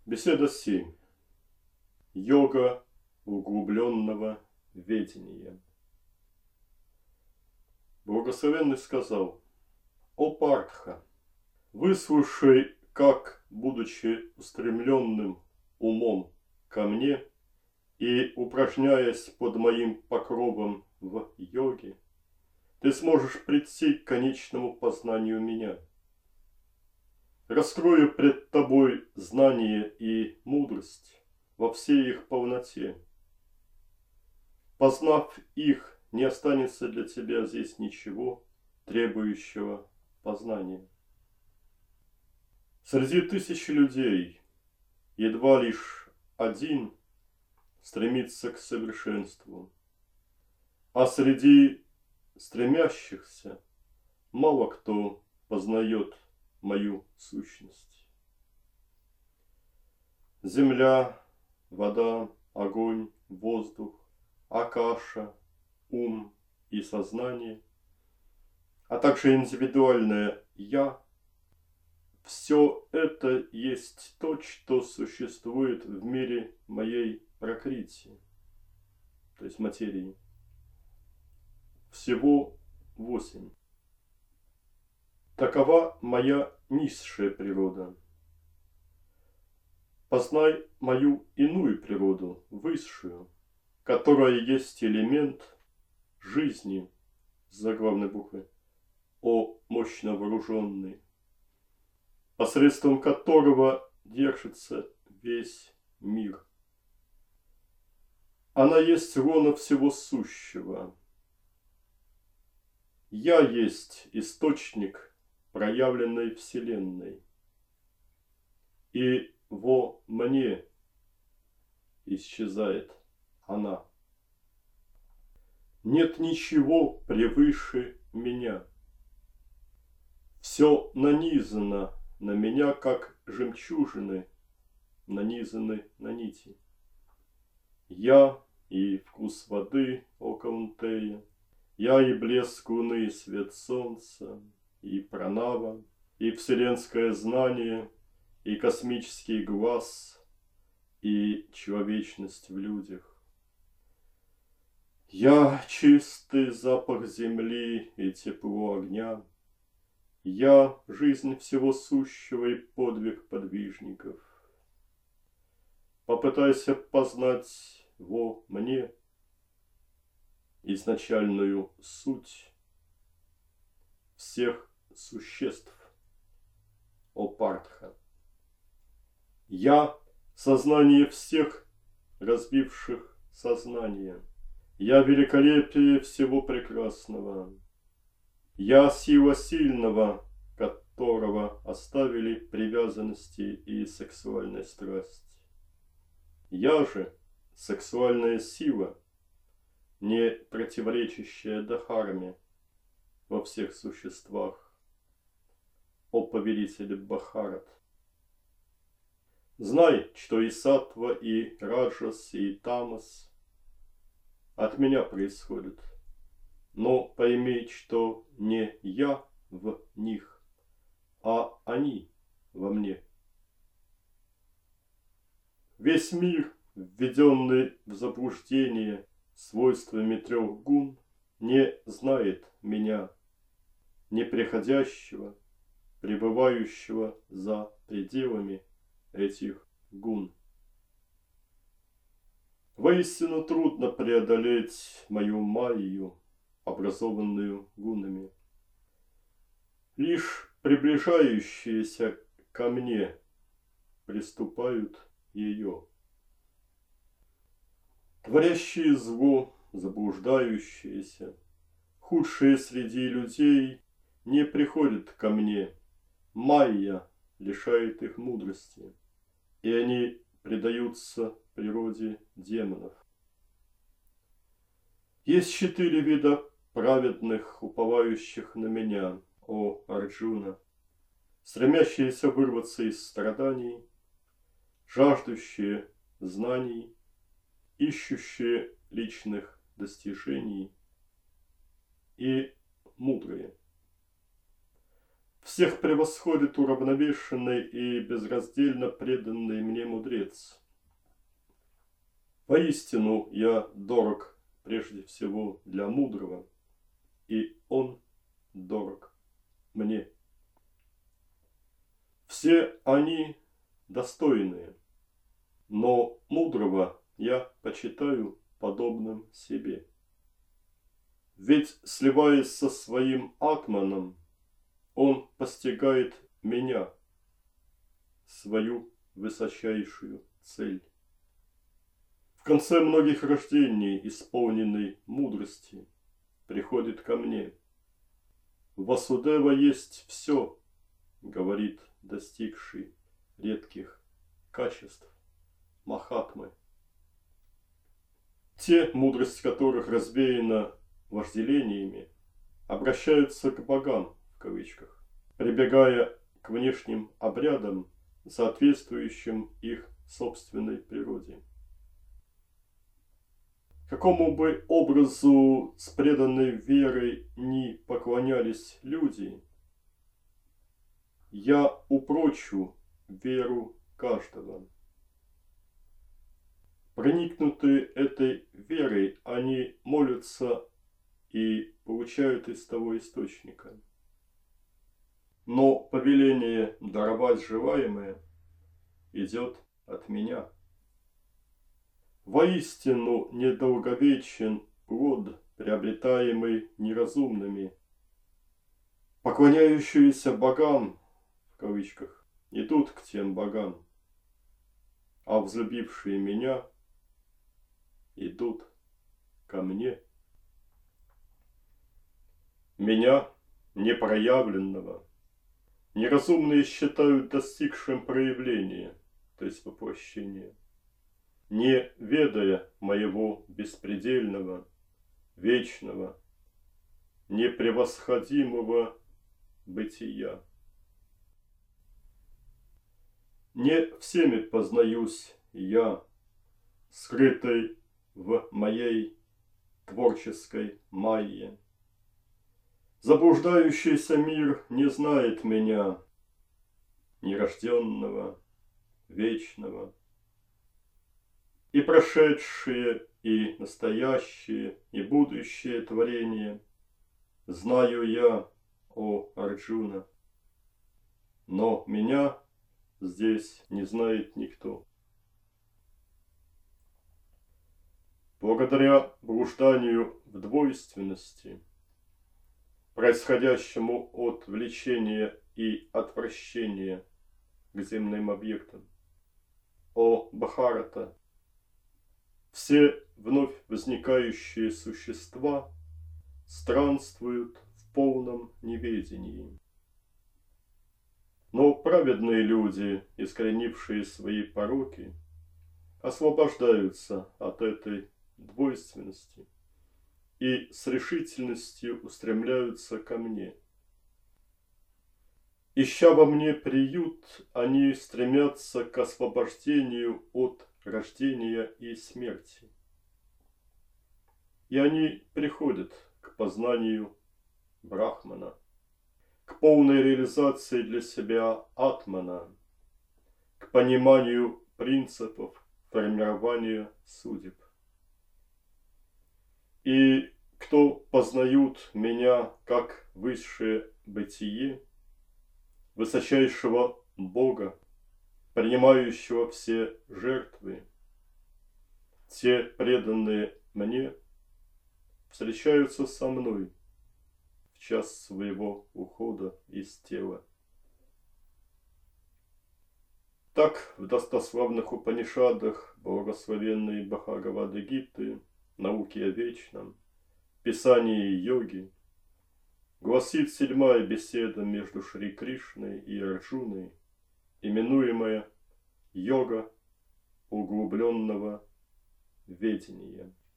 Беседа 7. Йога углубленного ведения. Благословенный сказал: «О Партха, выслушай, как, будучи устремленным умом ко мне и упражняясь под моим покровом в йоге, ты сможешь прийти к конечному познанию меня. Раскрою пред тобой знание и мудрость во всей их полноте. Познав их, не останется для тебя здесь ничего, требующего познания. Среди тысячи людей едва лишь один стремится к совершенству, а среди стремящихся мало кто познает мою сущность. Земля, вода, огонь, воздух, акаша, ум и сознание, а также индивидуальное «я» – все это есть то, что существует в мире моей пракрити, то есть материи. Всего 8. Такова моя низшая природа. Познай мою иную природу, высшую, которая есть элемент жизни, с заглавной буквы, о мощно вооруженный, посредством которого держится весь мир. Она есть лона всего сущего. Я есть источник проявленной Вселенной, и во мне исчезает она. Нет ничего превыше меня. Все нанизано на меня, как жемчужины нанизаны на нити. Я и вкус воды, о Каунтея, я и блеск луны, и свет солнца, и пранава, и вселенское знание, и космический глаз, и человечность в людях. Я чистый запах земли и тепло огня. Я жизнь всего сущего и подвиг подвижников. Попытайся познать во мне изначальную суть всех существ, о Партха. Я – сознание всех разбивших сознание. Я – великолепие всего прекрасного. Я – сила сильного, которого оставили привязанности и сексуальная страсть. Я же – сексуальная сила, не противоречащая Дхарме во всех существах, о повелитель Бхарат. Знай, что и саттва, и раджас, и тамас от меня происходят, но пойми, что не я в них, а они во мне. Весь мир, введенный в заблуждение свойствами 3 гун, не знает меня, неприходящего, пребывающего за пределами этих гун. Воистину трудно преодолеть мою майю, образованную гунами. Лишь приближающиеся ко мне приступают ее. Творящие зло, заблуждающиеся, худшие среди людей не приходят ко мне. Майя лишает их мудрости, и они предаются природе демонов. Есть 4 вида праведных, уповающих на меня, о Арджуна, стремящиеся вырваться из страданий, жаждущие знаний, ищущие личных достижений и мудрые. Всех превосходит уравновешенный и безраздельно преданный мне мудрец. Воистину я дорог прежде всего для мудрого, и он дорог мне. Все они достойные, но мудрого я почитаю подобным себе. Ведь, сливаясь со своим атманом, он постигает меня, свою высочайшую цель. В конце многих рождений, исполненный мудрости, приходит ко мне. В Васудева есть все, говорит достигший редких качеств Махатмы. Те, мудрость которых развеяна вожделениями, обращаются к богам, в кавычках, прибегая к внешним обрядам, соответствующим их собственной природе. Какому бы образу с преданной верой ни поклонялись люди, я упрочу веру каждого. Проникнутые этой верой, они молятся и получают из того источника. Но повеление даровать желаемое идет от меня. Воистину недолговечен род, приобретаемый неразумными. Поклоняющиеся богам, в кавычках, идут к тем богам, а возлюбившие меня идут ко мне. Меня, непроявленного, неразумные считают достигшим проявления, то есть воплощения, не ведая моего беспредельного, вечного, непревосходимого бытия. Не всеми познаюсь я, скрытой в моей творческой майе. Заблуждающийся мир не знает меня, нерожденного, вечного. И прошедшие, и настоящие, и будущее творения знаю я, о Арджуна. Но меня здесь не знает никто. Благодаря блужданию в двойственности, происходящему от влечения и отвращения к земным объектам, о Бхарата, все вновь возникающие существа странствуют в полном неведении. Но праведные люди, искоренившие свои пороки, освобождаются от этой двойственности и с решительностью устремляются ко мне. Ища во мне приют, они стремятся к освобождению от рождения и смерти. И они приходят к познанию Брахмана, к полной реализации для себя Атмана, к пониманию принципов формирования судеб. И кто познают меня как высшее бытие, высочайшего Бога, принимающего все жертвы, те преданные мне встречаются со мной в час своего ухода из тела. Так в достославных Упанишадах благословенной Бхагавад-гиты, науки о вечном, писании йоги, гласит 7-я беседа между Шри Кришной и Арджуной, именуемая йога углубленного ведения.